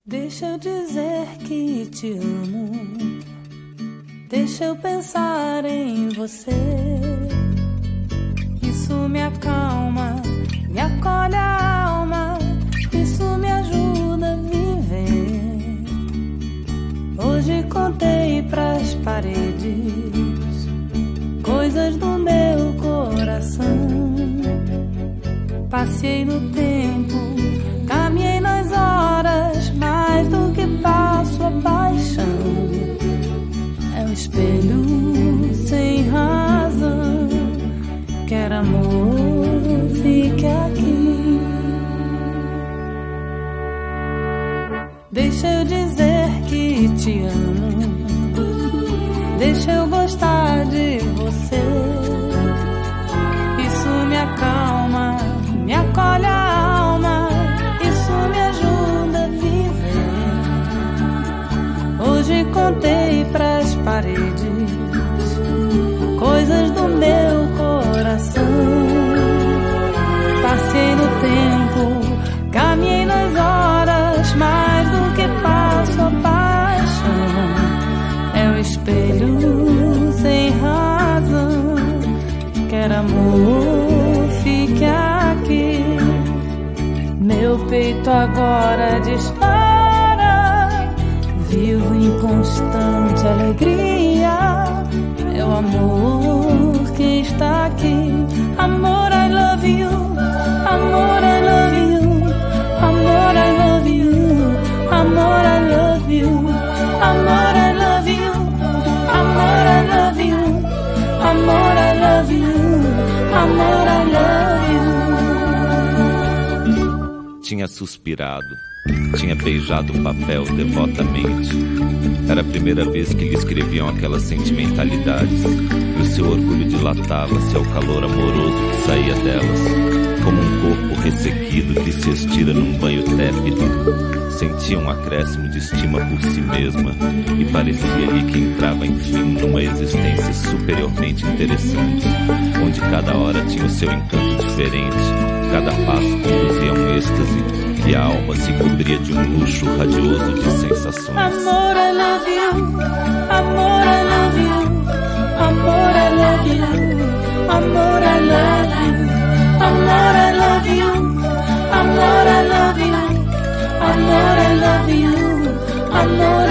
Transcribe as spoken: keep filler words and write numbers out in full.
Deixa eu dizer que te amo, deixa eu pensar em você. Isso me acalma, me acolhe a alma, isso me ajuda a viver. Hoje contei pras paredes coisas do meu coração. Passei no tempo, caminhei nas horas, mais do que passo a paixão. É um espelho sem razão, quer amor, fique aqui. Deixa eu dizer que te amo, deixa eu gostar de você. Isso me acalma, me acolhe a alma, isso me ajuda a viver. Hoje contei pras paredes coisas do meu coração. Passei no tempo, caminhei nas horas, mais do que passo a paixão. É o espelho sem razão, quer amor, fique aqui. Meu peito agora dispara, vivo em constante alegria. É o amor que está aqui. Amor, I love you. Amor, I love you. Amor, I love you. Amor, I love you. Amor, I love you. Amor, I love you. Amor, I love you. Amor, I love you. Tinha suspirado, tinha beijado o papel devotamente. Era a primeira vez que lhe escreviam aquelas sentimentalidades, e o seu orgulho dilatava-se ao calor amoroso que saía delas, como um corpo ressequido que se estira num banho tépido. Sentia um acréscimo de estima por si mesma e parecia-lhe que entrava enfim numa existência superiormente interessante, onde cada hora tinha o seu encanto diferente, cada passo conduzia a um êxtase e a alma se cobria de um luxo radioso de sensações. Amor, I love you. Amor, I love you. Amor, I love you. Amor, I love you. Amor, I love you. Amor, I love you. Amor, I love you. Amor,